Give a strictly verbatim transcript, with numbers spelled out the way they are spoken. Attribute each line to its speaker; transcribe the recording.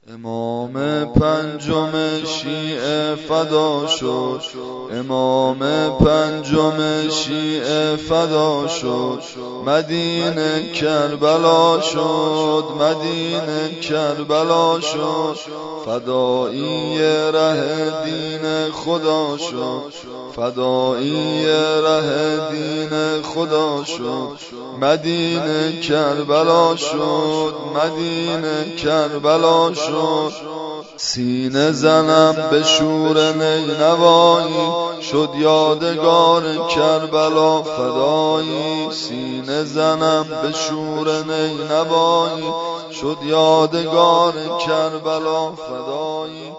Speaker 1: امام پنجم شیعه فدا شد، امام پنجم شیعه فدا شد، مدینه کربلا شد، مدینه کربلا شد، فدایی ره دین خدا شد، فدایی ره دین خدا شد، مدینه کربلا شد، مدینه کربلا شد. سینه زنم به شور نینوایی، شد یادگار کربلا فدایی. سینه زنم به شور نینوایی، شد یادگار کربلا فدایی.